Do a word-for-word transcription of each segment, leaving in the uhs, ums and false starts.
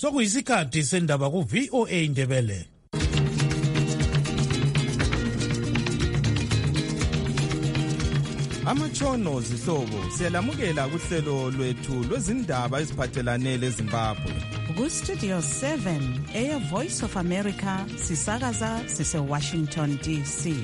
Sokuyisikhathi sendaba ku V O A Indebele. Amatshono zihlobo siyalamukela kuhlelo lwethu lwezindaba eziphathelane leZimbabwe. Ku Studio seven, Air Voice of America, sisakaza sise Washington D C.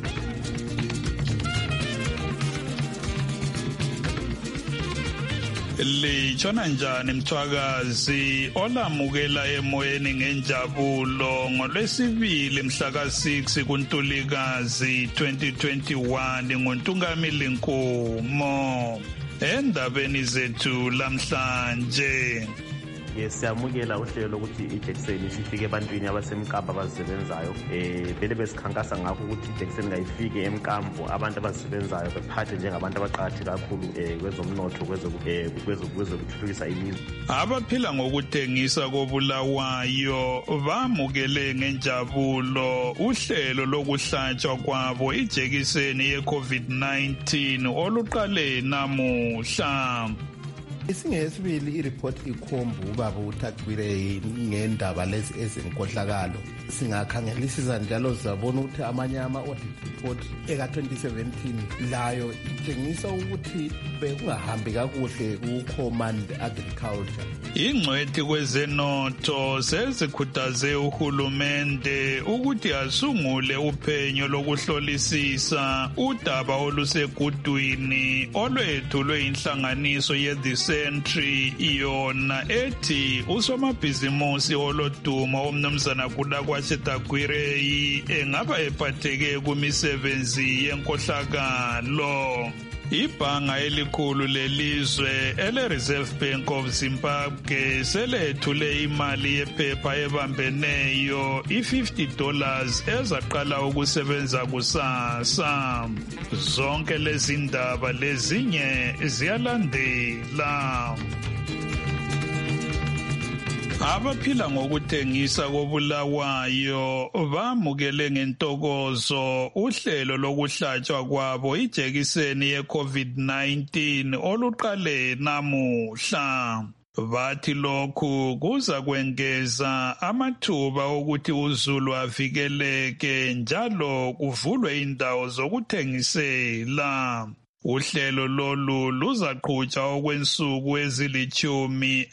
Litshona njani mthwakazi olamukela emoyeni ngenjabulo ngolwesibili mhla ka six kuNtulikazi twenty twenty-one nguNtungamili Nkomo endabeni zethu lamhlanje. Yes, siyamukela uhlelo lokuthi ijekiseni sifike ebantwini abasemkambo abazisebenzayo. Eh vele besikhankasa ngakho ukuthi ijekiseni ngayifike emkambo abantu abazisebenzayo bephathe njengabantu abaqhatheka kakhulu eh kwezomnotho kwezokuthuthukisa ilizwe. Abaphila ngokuthengisa kobulawayo bamukele ngenjabulo uhlelo lokuhlatshwa kwabo ijekiseni ye COVID nineteen oluqale namuhla. Isingesibili ireport ikhomba ubaba uThakbire ngendaba lezi ezenkohlakalo. Singakhangelisisa njalo sizabona ukuthi amanye ama-audit report eka twenty seventeen layo itshengisa ukuthi bekungahambi kakuhle ku-Command Agriculture. Ingcwethi kwezenotho sezikhuthaze uhulumende ukuthi asungule uphenyo lokuhlolisisa udaba olusegudwini olwethulwe inhlanganiso ye-The Century iyona ethi usomabhizimusi oloduma omnumzana Kudakwa Chetakwirei engaba ephatheke kumisebenzi yenkohlakalo. Ibhanga elikhulu lelizwe ele-Reserve Bank of Zimbabwe selethule imali yephepha ebambeneyo i-fifty dollars ezaqala ukusebenza kusasa. Zonke lezi ndaba lezinye ziyalandela. Abaphila ngokuthengisa kobulawayo bamukele ngentokozo uhlelo lokuhlatshwa kwabo ijekiseni ye COVID nineteen oluqale namuhla. Bathi lokhu kuza kwengeza amathuba okuthi uZulu avikeleke njalo kuvulwe indawo zokuthengisela. Uhlelo lolu luzaqhutshwa okwensuku ezilithumi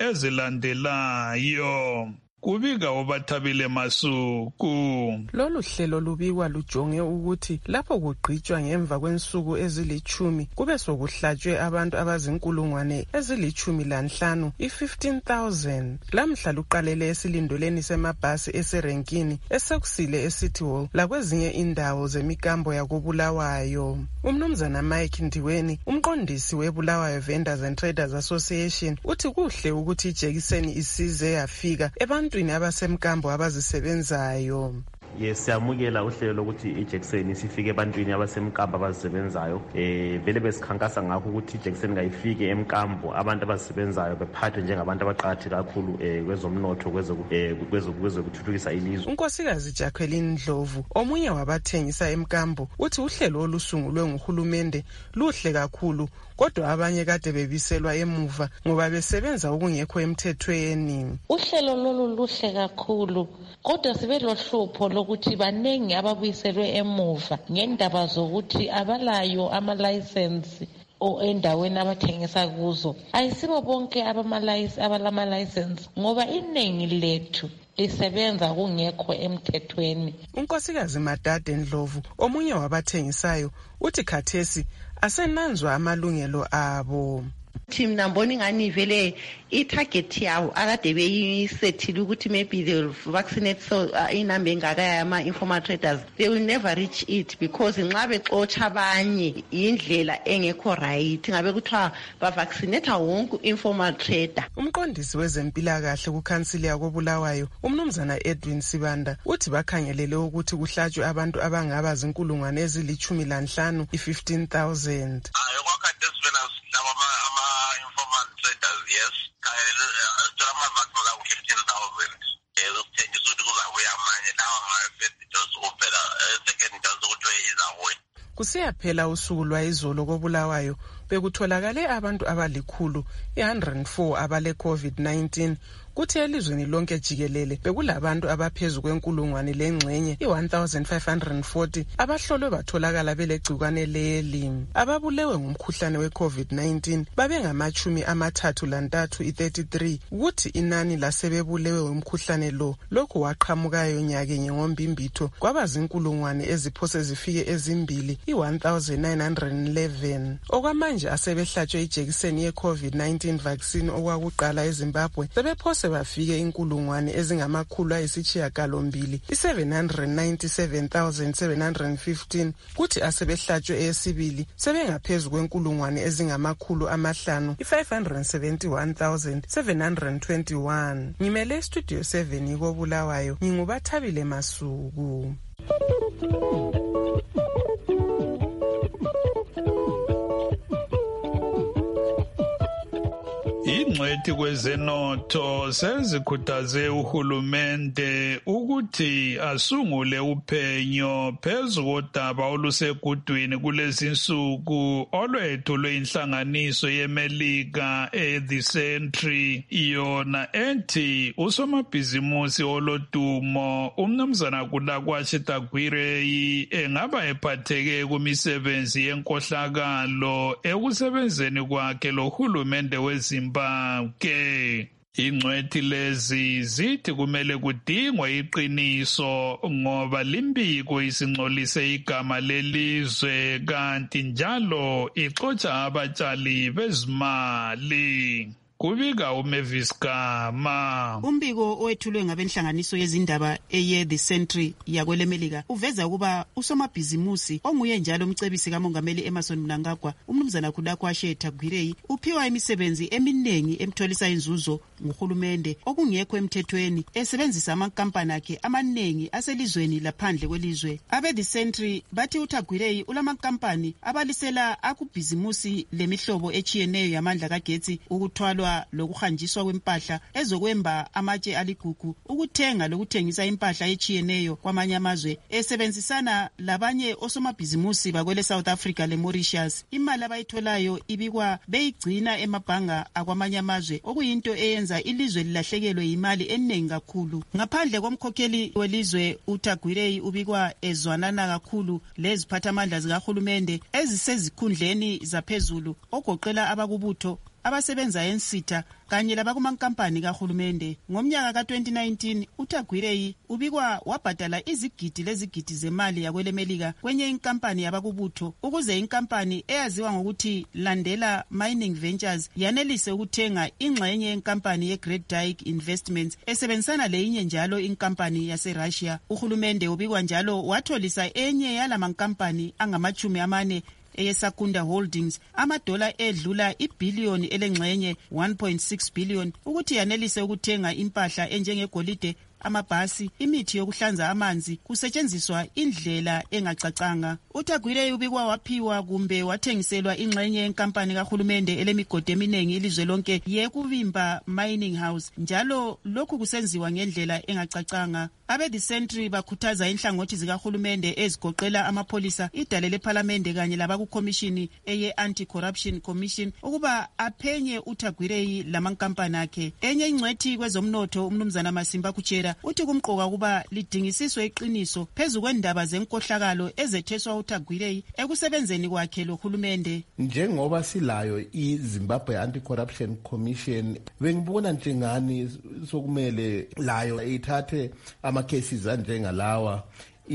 ezilandelayo. Kubika obathabile Masuku. Lolu hlelo lubikwa lujonge ukuthi lapho kugqitshwa ngemva kwensuku ezilithumi kube sokuhlatshwe abantu abazinkulungwane ezilithumi lanhlanu i-fifteen thousand. Lamhla luqalele esilindoleni semabhasi eserenkini esekusile eCity Hall lakwezinye indawo zemikambo yakobulawayo. Umnumzana Mike Ndiweni, umqondisi weBulawayo Vendors and Traders Association, uthi kuhle ukuthi ijekiseni isize yafika ebantwini abasemkambo abazisebenzayo. Yes, siyamukela uhlelo lokuthi ijekiseni sifike ebantwini abasemkambo abazisebenzayo. Eh vele besikhankasa ngakho ukuthi ijekiseni ngayifike emkambo abantu abazisebenzayo bephathe njengabantu abaqhatheka kakhulu eh kwezomnotho kwezokuthuthukisa ilizwe. uNkosikazi Jacqueline Ndlovu, omunye wabathengisa emkambo, uthi uhlelo olusungulwe nguhulumende luhle kakhulu kodwa abanye kade bebiselwa emuva ngoba besebenza okungekho emthethweni. Uhlelo lolu luhle kakhulu kodwa sibe lohlupho lokuthi banengi ababuyiselwe emuva ngendaba zokuthi abalayo ama-license endaweni abathengisa kuzo. Ayisibo bonke abalama-license ngoba iningi lethu lisebenza kungekho emthethweni. uNkosikazi Madade Ndlovu, omunye wabathengisayo, uthi khathesi asenanzwa amalungelo abo. Mina mbona ingani vele i-target yawo akade beyisethile ukuthi maybe they will vaccinate so uh, inamba engaka yama-informal traders, they will never reach it because nxa bexotsha abanye indlela engekho right ngabe kuthiwa bavaccinata wonke informal trader. Umqondisi wezempilakahle kukhansili yakobulawayo umnumzana Edwin Sibanda uthi bakhangelele ukuthi kuhlatshwe abantu abangaba zinkulungwane ezilithumi lanhlanu i-fifteen thousand. Yes, fifteen thousand. Kusiyaphela usuku lwayizolo kobulawayo bekutholakale abantu abalikhulu one hundred and four abale COVID nineteen kuthi elizweni lonke jikelele bekulabantu abaphezu kwenkulungwane lengxenye i-one thousand five hundred forty abahlolwe batholakala belegcikwane leli. Ababulewe ngumkhuhlane we-COVID nineteen babengamachumi amathathu lantathu i-thirty-three, kuthi inani lasebebulewe umkhuhlane lo lokhu waqhamukayo nyakenye ngombimbitho kwaba zinkulungwane eziphose zifike ezimbili i-one thousand nine hundred eleven. Okwamanje asebehlatshwe ijekiseni ye-COVID nineteen vaccine okwakuqala eZimbabwe sebephose bafike inkulungwane ezingamakhulu ayisitshiyagalombili i-seven hundred ninety-seven thousand seven hundred fifteen, kuthi asebehlatshwe eyesibili sebengaphezu kwenkulungwane ezingamakhulu amahlanu i-five hundred seventy-one thousand seven hundred twenty-one. Ngimele istudio seven ikobulawayo, ngingubathabile Masuku. Ingcwethi kwezenotho sezikhuthaze uhulumende ukuthi asungule uphenyo phezu kodaba olusegudwini kulezinsuku olwethulwe inhlanganiso yeMelika e-The Century, yona ethi usomabhizimusi olodumo umnumzana Kulakwashe Tagwirei engaba ephatheke kumisebenzi yenkohlakalo ekusebenzeni kwakhe lohulumende weZimbabwe. Ke ingcwethi lezi zithi kumele kudingwe iqiniso ngoba limbiko isingcolise igama lelizwe kanti njalo ixotsha abatshali bezimali. Kubika uMavis Gama. Umbiko owethulwe ngabenhlanganiso yezindaba eye The Century yakwelemelika uveza ukuba usomabhizimusi onguye njalo umcebisi kamongameli Emmerson Mnangagwa umnumzana Kulakwashe Tagwirei uphiwa imisebenzi eminengi emtholisa inzuzo nguhulumende okungekho emthethweni esebenzisa amakampani akhe amanengi aselizweni laphandle kwelizwe. Abe The Century bathi uTagwirei ulamakampani abalisela akubhizimusi lemihlobo echiyeneyo yamandla kagetsi, ukuthwalwa lokuhanjiswa kwempahla ezokwemba amatshe aligugu, ukuthenga lokuthengisa impahla echiyeneyo kwamanye amazwe esebenzisana labanye osomabhizimusi bakwele South Africa le Mauritius. Imali abayitholayo ibikwa beyigcina emabhanga akwamanye amazwe okuyinto eyenza ilizwe lilahlekelwe imali eningi kakhulu. Ngaphandle komkhokheli welizwe uTagwirei ubikwa ezwanana kakhulu leziphathamandla zikahulumende ezisezikhundleni zaphezulu ogoqela abakubutho abasebenza ensitha kanye labakumankampani kahulumende. Ngomnyaka ka twenty nineteen uTagwirei ubikwa wabhadala izigidi lezigidi zemali yakwelemelika kwenye inkampani yabakubutho ukuze inkampani eyaziwa ngokuthi Landela Mining Ventures yanelise ukuthenga ingxenye yenkampani ye-Great Dyke Investments esebenzisana leyinye njalo inkampani yase-Russia. Uhulumende ubikwa njalo watholisa enye yalamankampani angamachumi amane eyeSakunda Holdings amadola edlula ibillion elengxenye one point six billion ukuthi yanelise ukuthenga impahla enjengegolide, amabhasi, imithi yokuhlanza amanzi kusetshenziswa indlela engacacanga. uTagwirei ubikwa waphiwa kumbe wathengiselwa ingxenye yenkampani kahulumende elemigodi eminengi ilizwe lonke yekuvimba Mining House, njalo lokhu kusenziwa ngendlela engacacanga. Abe The Century bakhuthaza inhlangothi zikahulumende ezigoqela amapolisa, idale leParliament kanye labakukhomishini eye Anti-Corruption Commission ukuba aphenye uTagwirei lamankampani akhe. Enye ingcwethi kwezomnotho umnumzana Masimba Kuchera uthi kumqoka kuba lidingisiswe iqiniso phezu kwendaba zenkohlakalo ezetheswa uTagwirei ekusebenzeni kwakhe lohulumende. Njengoba silayo iZimbabwe Anti-Corruption Commission, bengibona njengani sokumele layo ithathe ama cases anjengalawa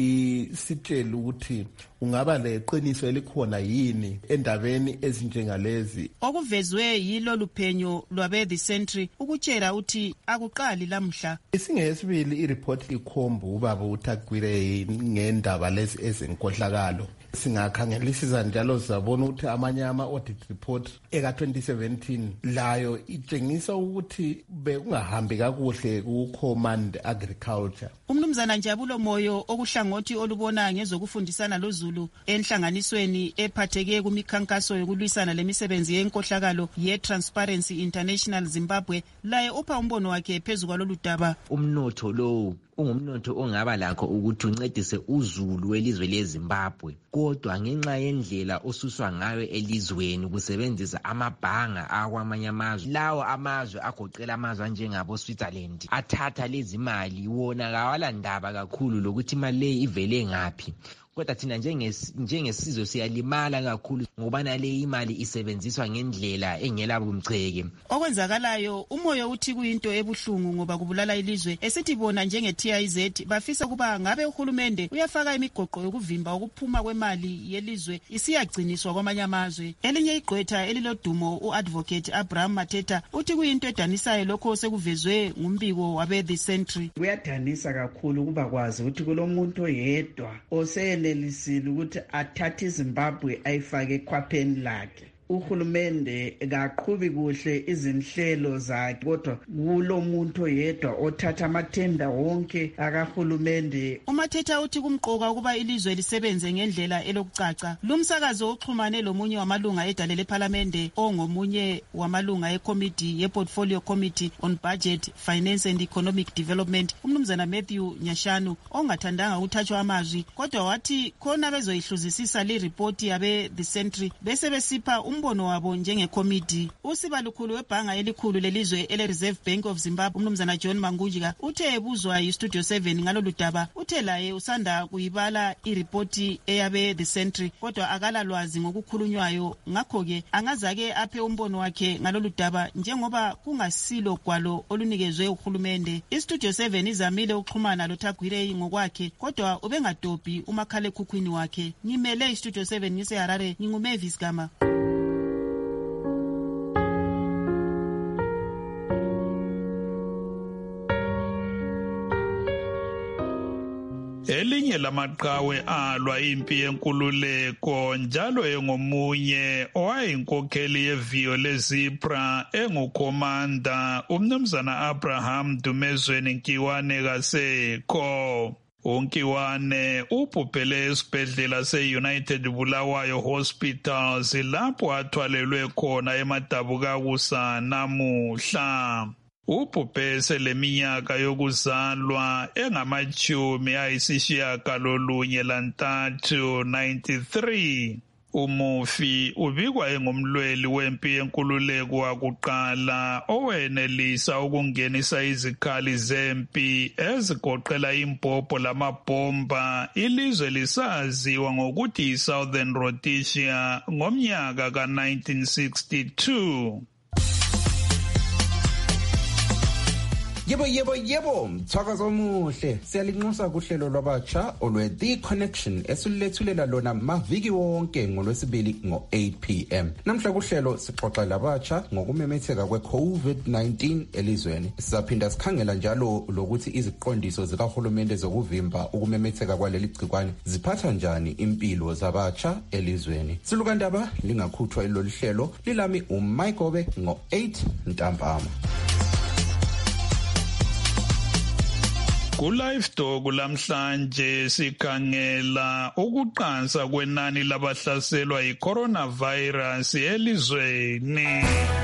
isitshela ukuthi ungaba leqiniso elikhona yini endabeni ezinjengalezi. Okuvezwe yilo luphenyo lwabe The Century ukutshela uthi akuqali lamhla. Isingesibili ireport ikhomba ubaba uTagwirei ngendaba lezi ezenkohlakalo. Singakhangelisisa njalo sizabona ukuthi amanye ama-audit report eka twenty seventeen layo itshengisa ukuthi bekungahambi kakuhle ku-Command Agriculture. Umnumzana Njabulo Moyo okuhlangothi olubona ngezokufundisana loZulu enhlanganisweni ephatheke kumikhankaso yokulwisana lemisebenzi yenkohlakalo ye-Transparency International Zimbabwe laye upha umbono wakhe phezu kwalolu daba. Umnotho lo ungumnotho ongaba lakho ukuthi uncedise uzulu welizwe leZimbabwe, kodwa ngenxa yendlela osuswa ngayo elizweni kusebenzisa amabhanga akwamanye amazwe, lawo amazwe agoqela amazwe anjengabo Switzerland athatha lezi mali, wona kawala ndaba kakhulu lokuthi imali leyi ivele ngaphi. Kodwa thina njengesizwe siyalimala kakhulu ngoba nale imali isebenziswa ngendlela engela bumcheke. Okwenzakalayo umoyo uthi kuyinto ebuhlungu ngoba kubulala ilizwe. Esithi bona njenge T I Z bafisa kuba ngabe uhulumende uyafaka imigoqo yokuvimba ukuphuma kwemali yelizwe isiyagciniswa kwamanye amazwe. Elinye igqwetha elilodumo uadvocate Abraham Mateta uthi kuyinto edanisayo lokho sekuvezwe ngumbiko wabe The Century. Kuyadanisa kakhulu kuba kwazi ukuthi kulomuntu oyedwa ose elisile ukuthi athathe iZimbabwe ayifake ekhwapheni lakhe. Uhulumende kaqhubi kuhle izinhlelo zakhe, kodwa kulo muntu oyedwa othatha amathenda wonke akahulumende. uMathetha uthi kumqoka ukuba ilizwe lisebenze ngendlela elokucaca. Lumsakazo uxhumane lomunye wamalunga edale leParliament ongomunye wamalunga eCommittee yePortfolio Committee on Budget, Finance and Economic Development, umnumzana Matthew Nyashanu, ongathandanga ukuthathwa amazwi, kodwa wathi khona bezoyihluzisisa le report yabe The Century bese besipha umbono wabo njenge committee. Usiba lukhulu webhanga elikhulu lelizwe ele Reserve Bank of Zimbabwe umnumzana John Mangunjika uthe ebuzwa yiStudio seven ngalolu daba uthe laye usanda kuyibala ireport eyabe The Century kodwa akala lwazi ngokukhulunywayo, ngakho ke angazake aphe umbono wakhe ngalolu daba njengoba kungasilo gwalo olunikezwe uhulumende. iStudio seven izamile ukuxhumana loThagwirei ngokwakhe kodwa ubengadobhi umakhala ekhukhwini wakhe. Ngimele iStudio seven ngise Harare, nginguMavis Gama. Elinye lamaqhawe alwa impi yenkululeko njalo engomunye owayinkokheli yeviyo leZipra engukhomanda umnumzana Abraham Dumezweni Nkiwane kasekho. uNkiwane ubhubhele esibhedlela se-United Bulawayo Hospitals lapho athwalelwe khona eMadabukakusa namuhla. Ubhubhe seleminyaka yokuzalwa engamachumi ayisishiyagalolunye lantathu, ninety-three. Umufi ubikwa engumlweli wempi yenkululeko wakuqala owenelisa ukungenisa izikhali zempi ezigoqela imbhobho lamabhomba ilizwe lisaziwa ngokuthi yi-Southern Rhodesia ngomnyaka ka nineteen sixty-two. Yebo yebo yebo mthakazo omuhle siyalinxusa kuhlelo lwabatsha olwe The Connection esilethulela lona maviki wonke ngolwesibili ngo eight p m Namhla kuhlelo sixoxa labatsha ngokumemetheka kwe-COVID nineteen elizweni. Sizaphinda sikhangela njalo lokuthi iziqondiso zikahulumende zokuvimba ukumemetheka kwaleli gcikwane ziphatha njani impilo zabatsha elizweni. Silukandaba lingakhuthwa ilolu hlelo lilami uMayigobe ngo eight ntambama. Ku-Live Talk lamhlanje sikhangela ukuqansa kwenani labahlaselwa yi-coronavirus elizweni.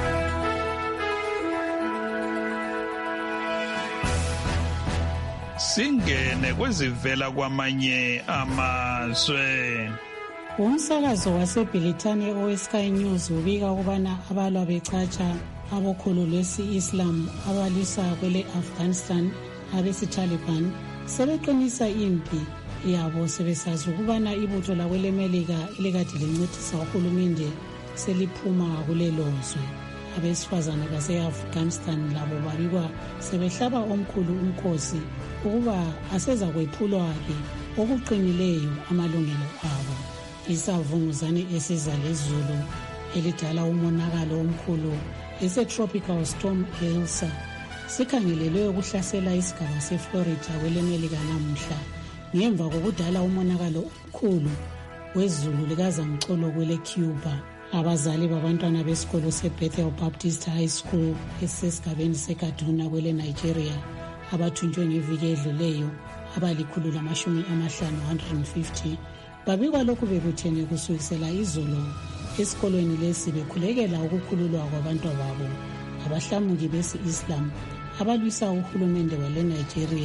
Singene kwezivela kwamanye amazwe. Umsakazo waseBrithani oweSky News ubika ukubana abalwa becatsha abokholo lwesi-Islam abalwisa kwele Afghanistan abesi-Taliban sebeqinisa impi yabo sebesazi ukubana ibutho lakwelemelika elikade lincedisa uhulumende seliphuma kulelo zwe. Abesifazane base-Afghanistan labo babikwa sebehlaba omkhulu umkhosi ukuba aseza kwephulwa-ke okuqinileyo amalungelo abo. Isavunguzane esiza lezulu elidala umonakalo omkhulu ese-tropical storm Elsa sikhangelelwe ukuhlasela isigaba seFlorida kwelemelika namuhla ngemva kokudala umonakalo omkhulu wezulu likazamcolo kwele Cuba. Abazali babantwana besikolo seBethel Baptist High School esesigabeni seKaduna kwele Nigeria abathunjwe ngeviki edluleyo abalikhulu lamashumi amahlanu one hundred fifty babikwa lokhu bekuthene kusukisela izolo esikolweni lesi bekhulekela ukukhululwa kwabantwana babo abahlamuki besi-Islam abalwisa uhulumende wale Nigeria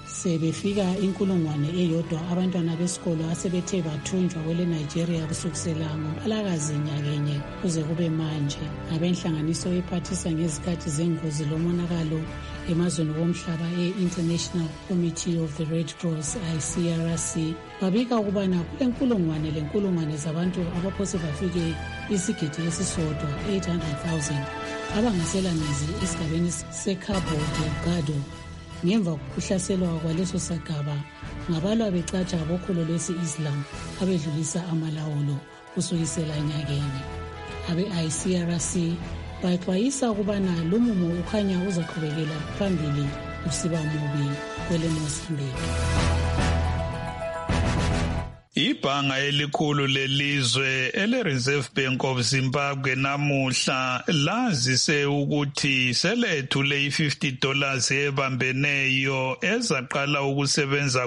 sebefika inkulungwane eyodwa abantwana besikolo asebethe bathunjwa kwele Nigeria kusukisela ngoMpalakazi nyakenye kuze kube manje. Abenhlanganiso ephathisa ngezikhathi zengozi lomonakalo emazweni womhlaba e-International Committee of the Red Cross I C R C babika ukubana kulenkulungwane lenkulungwane zabantu abaphose bafike isigidi esisodwa eight hundred thousand abangasela mizi esigabeni seCabo Delgado ngemva kokuhlaselwa kwaleso sigaba ngabalwa becatsha bokholo lwesi-Islam abedlulisa amalawulo kusukisela nyakenye. Abe-I C R C baxwayisa ukubana lumumo ukhanya uzaqhubekela phambili usiba mubi kwele Mozambique. Ibhanga elikhulu lelizwe ele-Reserve Bank of Zimbabwe namuhla lazise ukuthi selethule i-fifty dollars ebambeneyo ezaqala ukusebenza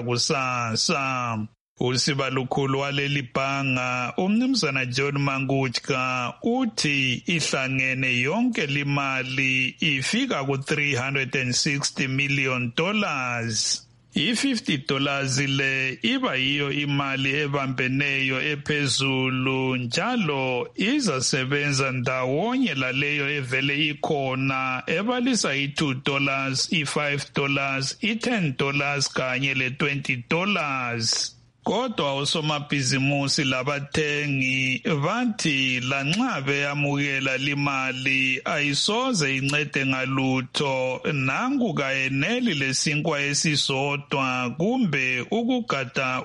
kusasa. Usiba lukhulu waleli bhanga umnumzana John Mangutska uthi ihlangene yonke limali ifika ku three hundred sixty million dollars. I-fifty dollars le iba yiyo imali ebambeneyo ephezulu njalo izasebenza ndawonye laleyo evele ikhona ebalisa i-two dollars, i-five dollars, i-ten dollars kanye le-twenty dollars. Kodwa osomabhizimusi labathengi bathi lanxa beyamukela limali ayisoze incede ngalutho nangu kayeneli lesinkwa esisodwa kumbe ukugada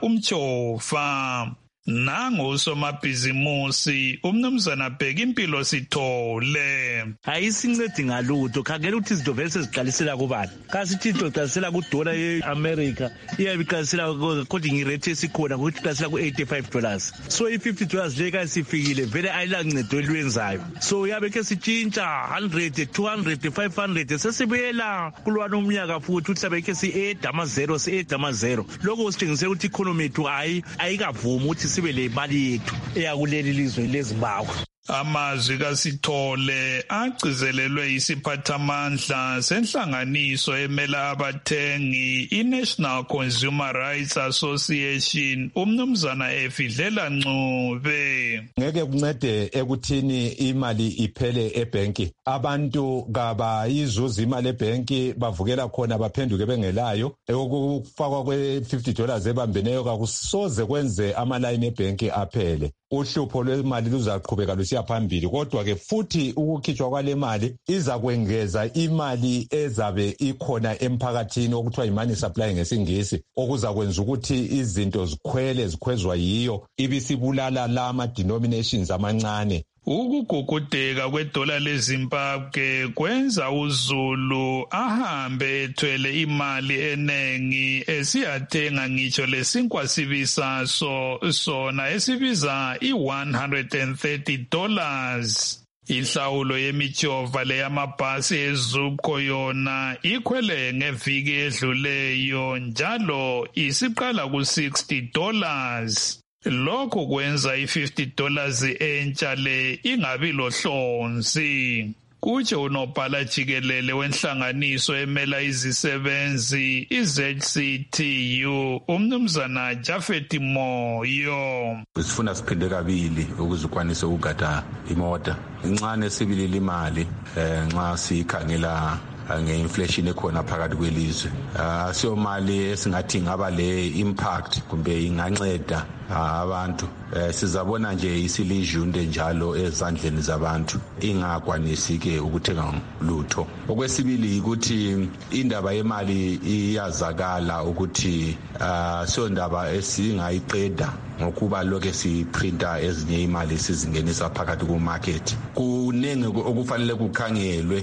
umtshova. Nangu usomabhizimusi umnumzana Bheka Impilo Sithole. Ayisincedi ngalutho khangela ukuthi izinto vele seziqalisela kubani. Kasithi into iqalisela ku dollar ye-America iyabe iqalisela kodwa ngirate esikhona ukuthi iqalisela ku eighty-five dollars. So i-fifty dollars le kasifikile vele ayilancedo elwenzayo. So yabe ke sitshintsha one hundred, two hundred, five hundred sesibuyela kulwana umnyaka futhi ukuthi sabe ke si-add ama-zero si-add ama-zero. Lokho sithengisela ukuthi economy yethu ayikavumi ukuthi sibe le mali yethu eyakuleli lizwe leZimbabwe. Amazwi kaSithole agcizelelwe isiphathamandla senhlanganiso emela abathengi i-National Consumer Rights Association umnumzana Efidlela Ncube. Ngeke kuncede ekuthini imali iphele ebhenki. Abantu kabayizuza imali ebhenki bavukela khona baphenduke bengelayo. Ukufakwa kwe-fifty dollars ebambeneyo kakusoze kwenze amalayini ebhenki aphele. Uhlupho lwemali luzaqhubeka lusiya phambili kodwa ke futhi ukukhitshwa kwale mali iza kwengeza imali ezabe ikhona emphakathini okuthiwa imali supply ngesingisi okuza kwenza ukuthi izinto zikhwele zikhwezwa yiyo ibisibulala la ama denominations amancane. Ukugugudeka kwedola leZimbabwe kwenza uZulu ahambe ethwele imali enengi esiyathenga ngitsho lesinkwa sibisaso sona esibiza i-one hundred thirty dollars. Inhlawulo yemitshova leyamabhasi eZupco yona ikhwele ngeviki edluleyo njalo isiqala ku sixty dollars. Lokho kwenza i-fifty dollars entsha le ingabi lohlonzi. Kutsho unobhala jikelele wenhlanganiso emela izisebenzi i-Z C T U umnumzana Jafet Moyo. Sifuna siphinde kabili ukuze ukwanise ukugada imota. Incane sibilile imali nxa sikhangela nge-inflation ekhona phakathi kwelizwe. Asiyo mali esingathi ngaba le impact kumbe inganceda abantu. Sizabona nje isilijunde njalo ezandleni zabantu ingakwanisi ke ukuthenga lutho. Okwesibili ukuthi indaba yemali iyazakala ukuthi so ndaba esingayiqeda ngokuba lokho siprinta ezinye imali sizingenisa phakathi ku market. Kunenge okufanele kukhangelwe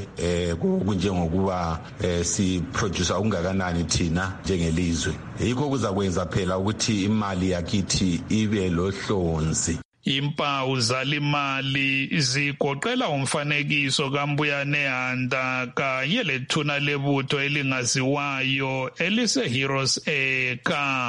kunjengokuba si producer ungakanani thina njengelizwe. Yikho kuzakwenza phela ukuthi imali yakithi ibe lohlonzi. Impawu zalimali zigoqela umfanekiso kaMbuyane Handa kanye lethuna lebutho elingaziwayo elise Heroes Acre.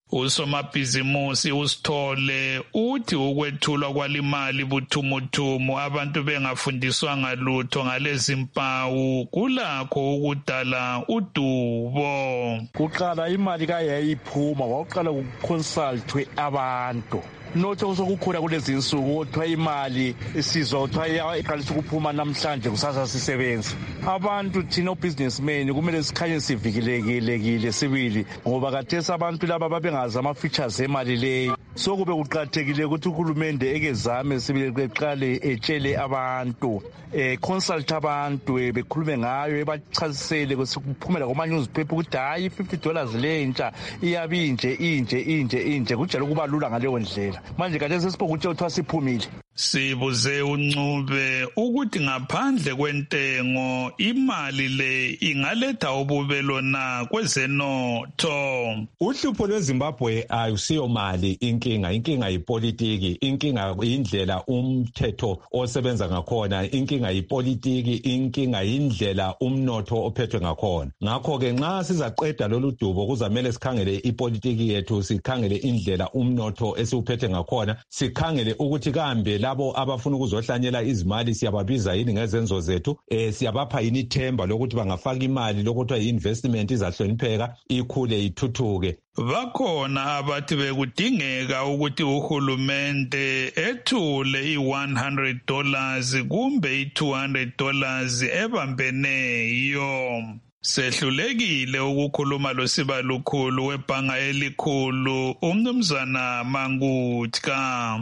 Usomabhizimusi uSithole uthi ukwethulwa kwalimali buthumuthumu abantu bengafundiswanga lutho ngalezi mpawu kulakho ukudala udubo. Kuqala imali kayayiphuma waqala ukuconsultwe abantu. Notho sokukhula kulezi insuku kuthiwa imali isizwa kuthiwa iqalisa ukuphuma namhlanje kusasa sisebenza. Abantu thina businessmen kumele sikhanye sivikelekile sibili ngoba kathesa abantu laba babengazi ama features emali leyo. So kube kuqathekile ukuthi uhulumende ekezame sibili beqale etshele abantu eh consult abantu bekhulume ngayo ebachasisele kuphumela kuma newspaper ukuthi hayi fifty dollars lentsha iyabinje inje inje inje kujela kuba lula ngaleyo ndlela. Manje kade sesiphokuthe uthiwa siphumile. Sibuze uNcube ukuthi ngaphandle kwentengo imali le ingaletha ububelo na kwezenotho. Uhlupho lweZimbabwe ayusiyo mali inkinga, inkinga yipolitiki, inkinga indlela umthetho osebenza ngakhona, inkinga yipolitiki, inkinga indlela umnotho ophethwe ngakhona. Ngakho ke nxa sizaqeda lolu dubo kuzamele sikhangele ipolitiki yethu, sikhangele indlela umnotho esiuphethe ngakhona, sikhangele ukuthi kambe labo abafuna ukuzohlanyela izimali siyababiza yini ngezenzo zethu, eh siyabapha yini ithemba lokuthi bangafaka imali lokuthi i-investment izahlonipheka ikhule ithuthuke. Bakhona abathi bekudingeka ukuthi uhulumende ethule i-one hundred dollars kumbe i-two hundred dollars ebambeneyo. Sehlulekile ukukhuluma losibalukhulu webhanga elikhulu uMnumzana Mangutka.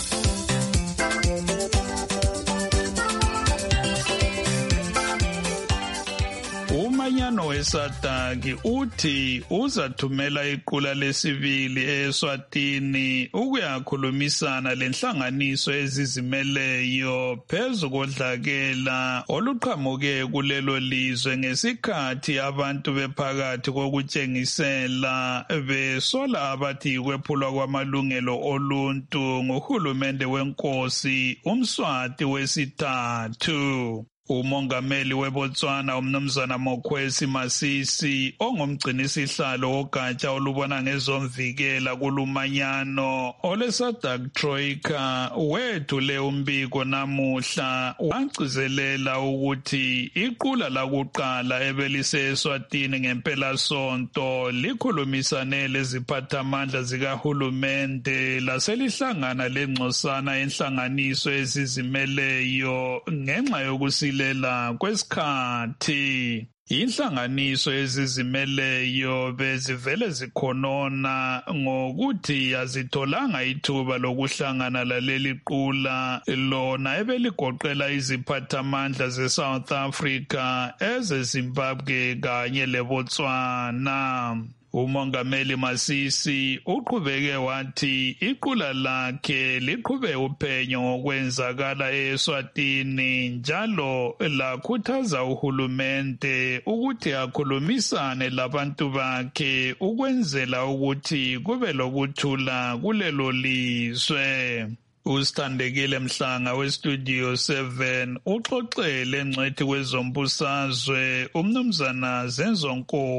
Umanyano weSadaki uthi uzathumela iqula lesibili eSwatini ukuyakhulumisana lenhlanganiso ezizimeleyo phezu kodlakela oluqhamuke kulelo lizwe ngesikhathi abantu bephakathi kokutshengisela besola abathi kwephulwa kwamalungelo oluntu nguhulumende wenkosi uMswati wesithathu. Umongameli weBotswana uMnumzana Mokwesi Masisi ongumgcinisihlalo wogatsha olubona ngezomvikela kulumanyano oleSADC Troika wethule umbiko namuhla wagcizelela ukuthi iqula lakuqala ebeliseswatini ngempela sonto likhulumisane leziphathamandla zikahulumende laselihlangana lengcosana enhlanganiso ezizimeleyo ngenxa yokusi lela kwesikhathi. Inhlanganiso ezizimeleyo bezivele zikhonona ngokuthi azitholanga ithuba lokuhlangana laleli qula lona ebeligoqela iziphathamandla ze-South Africa, eze-Zimbabwe kanye leBotswana. Umongameli Masisi uqhubeke wathi iqula lakhe liqhube uphenyo ngokwenzakala eSwatini njalo lakhuthaza uhulumende ukuthi akhulumisane labantu bakhe ukwenzela ukuthi kube lokuthula kulelo lizwe. Usithandekile Mhlanga westudio seven uxoxele ngcwethi kwezombusazwe uMnumzana Zenzo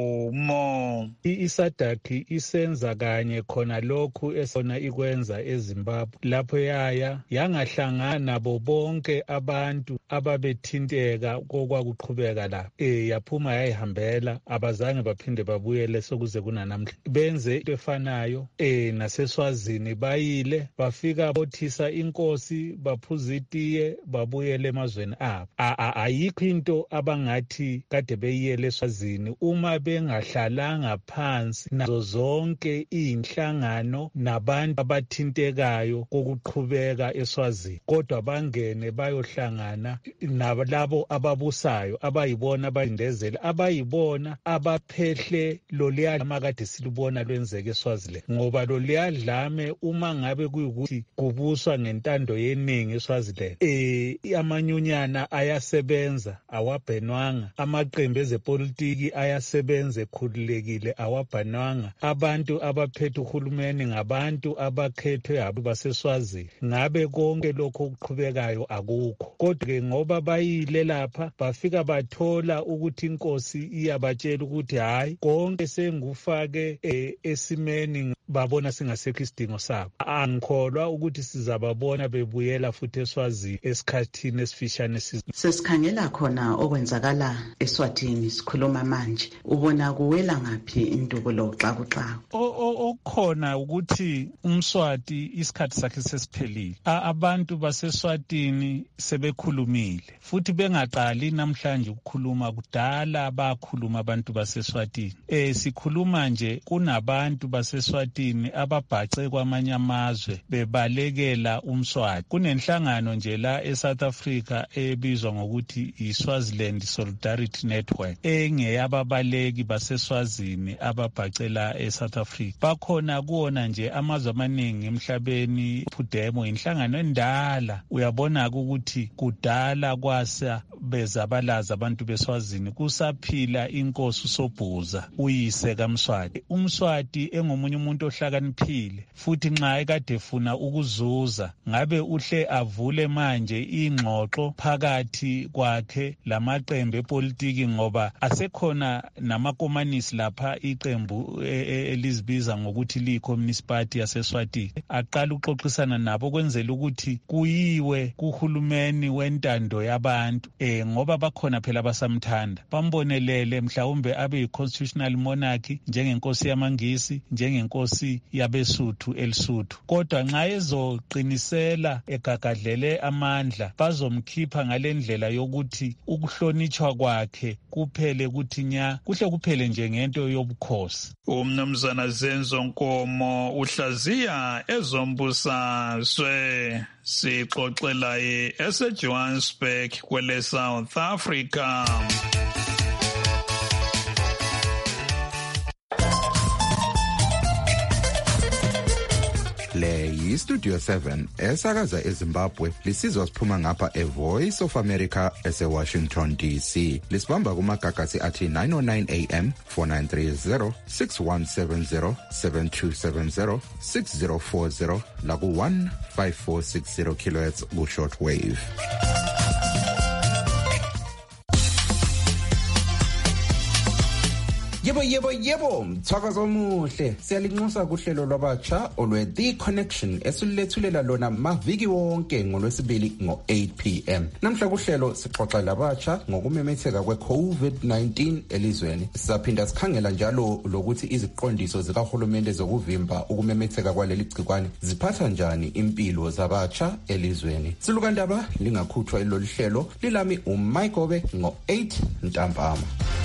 Nkomo. I-SADC isenza kanye khona lokhu esona ikwenza eZimbabwe lapho yaya yangahlangana nabo bonke abantu ababethinteka kokwakuqhubeka la eh yaphuma yayihambela abazange baphinde babuyele sokuze kunanamhla benze into efanayo eh naseSwazini bayile bafika bothi inkosi baphuza itiye babuyele emazweni abo. Ayikho into abangathi kade beyiyele eSwazini uma bengahlalanga phansi nazo zonke inhlangano nabantu abathintekayo kokuqhubeka eSwazini, kodwa bangene bayohlangana nalabo ababusayo abayibona abayindezela abayibona abaphehle loliyadlame kade silubona lwenzeke eSwazini, ngoba loliyadlame uma ngabe kuyukuthi kubusa ususwa ngentando yeningi eSwaziland. Eh amanyunyana ayasebenza awabhenwanga, amaqembu ezepolitiki ayasebenza ekhululekile awabhenwanga. Abantu abaphethe uhulumeni ngabantu abakhethwe abo baseSwazini. Ngabe konke lokho okuqhubekayo akukho. Kodwa ke ngoba bayile lapha bafika bathola ukuthi inkosi iyabatshela ukuthi hayi konke sengufake eh, esimeni, babona singasekho isidingo sabo. Angikholwa ukuthi sizababona bebuyela futhi eSwazini esikhathini esifishane. Sesikhangela khona okwenzakala eSwatini sikhuluma manje, ubona kuwela ngaphi induku lo xakuxaku? Okukhona ukuthi umSwati isikhathi sakhe sesiphelile. Abantu baseSwatini sebekhulumile futhi bengaqali namhlanje ukukhuluma, kudala bakhuluma abantu baseSwatini. Eh sikhuluma nje kunabantu baseSwatini ababhace kwamanye amazwe bebalekela umSwati. Kunenhlangano nje la eSouth Africa ebizwa ngokuthi iSwaziland Solidarity Network engeyababaleki baseSwazini ababhacela eSouth Africa. Bakhona kuona nje amazwe amaningi emhlabeni. Phudemo inhlangano endala, uyabona ukuthi kudala kwasa bezabalaza abantu beSwazini kusaphila inkosi uSobhuza uyise kaMswati. UMswati engomunye umuntu ohlakaniphile futhi nxa ekade efuna ukuzuza ngabe uhle avule manje ingxoxo phakathi kwakhe lamaqembu epolitiki, ngoba asekhona namakomanisi lapha iqembu elizibiza ngokuthi liyi-Communist Party yaseSwatini. Aqala uxoxisana nabo kwenzela ukuthi kuyiwe kuhulumeni wentando yabantu, eh ngoba bakhona phela basamthanda, bambonelele mhlawumbe abe yi-constitutional monarchy njengenkosi yamaNgisi, njengenkosi yabeSuthu elisuthu. Kodwa nxa ezoqinisela egagadlele amandla bazomkhipha ngalendlela yokuthi ukuhlonitshwa kwakhe kuphele kuthi nya kuhle kuphele nje ngento yobukhosi. Umnumzana Zenzo Nkomo uhlaziya ezombusazwe sixoxelaye eseJohannesburg kwele South Africa. Le yi-Studio seven esakaza eZimbabwe, lisizwa siphuma ngapha eVoice of America ese-Washington D C. Lisibamba kumagagasi athi nine oh nine A M, four nine three zero, six one seven zero, seven two seven zero, six zero four zero, laku one five four six zero kilohertz ku-short wave. Yebo yebo yebo, mthakazo omuhle. Siyalinxusa kuhlelo lwabatsha olwe The Connection esilethulela lona maviki wonke ngolwesibili ngo eight P M. Namhla kuhlelo sixoxa labatsha ngokumemetheka kwe-COVID nineteen elizweni. Sisaphinda sikhangela njalo lokuthi iziqondiso zikahulumende zokuvimba ukumemetheka kwaleli gcikwane ziphatha njani impilo zabatsha elizweni. Silukandaba lingakhuthwa ilolu hlelo lilami uMayigobe ngo eight ntambama.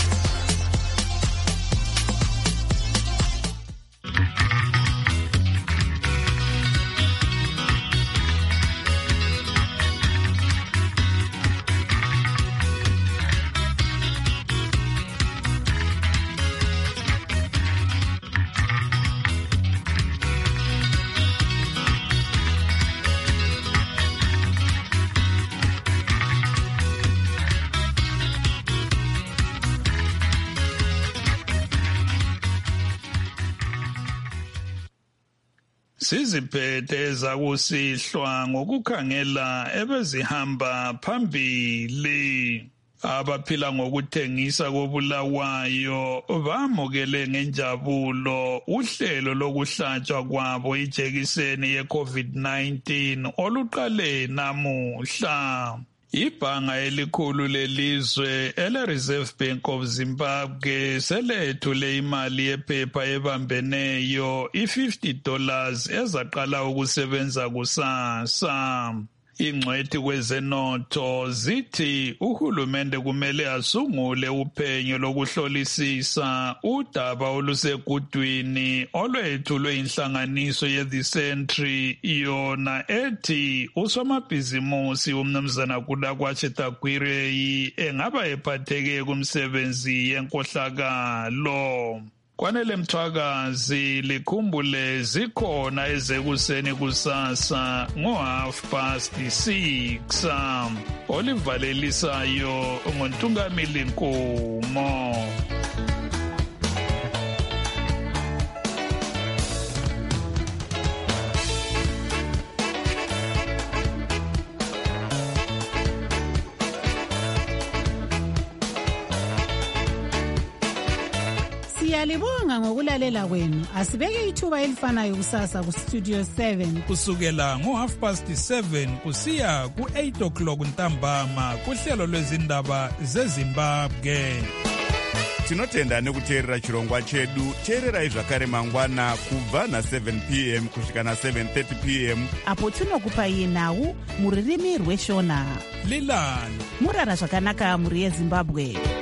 Siziphethe ezakusihlwa ngokukhangela ebezihamba phambili. Abaphila ngokuthengisa kobulawayo bamukele ngenjabulo uhlelo lokuhlatshwa kwabo ijekiseni ye-COVID nineteen oluqale namuhla. Ibhanga elikhulu lelizwe ele-Reserve Bank of Zimbabwe selethule imali yephepha ebambeneyo i-fifty dollars ezaqala ukusebenza kusasa. Ingcwethi kwezenotho zithi uhulumende kumele asungule uphenyo lokuhlolisisa udaba olusegudwini olwethulwe inhlanganiso ye-The Century yona ethi usomabhizimusi umnumzana Kudakwashi Takwirei engaba ephatheke kumsebenzi yenkohlakalo. Kwanele Mthwakazi likhumbule zikhona ezekuseni kusasa ngo half past six. Olivalelisayo ngoNtungamili Nkomo. Siyalibonga ngokulalela kwenu. Asibeke ithuba elifanayo kusasa ku Studio seven. Kusukela ngo half past seven kusiya ku eight o'clock ntambama kuhlelo lwezindaba zeZimbabwe. Tinotenda nekuteerera chirongwa chedu. Teererai zvakare mangwana kubva na seven p m kusvika na seven thirty p m apo tinokupai nhau muririmi rweshona. Lilani murara zvakanaka muri yeZimbabwe.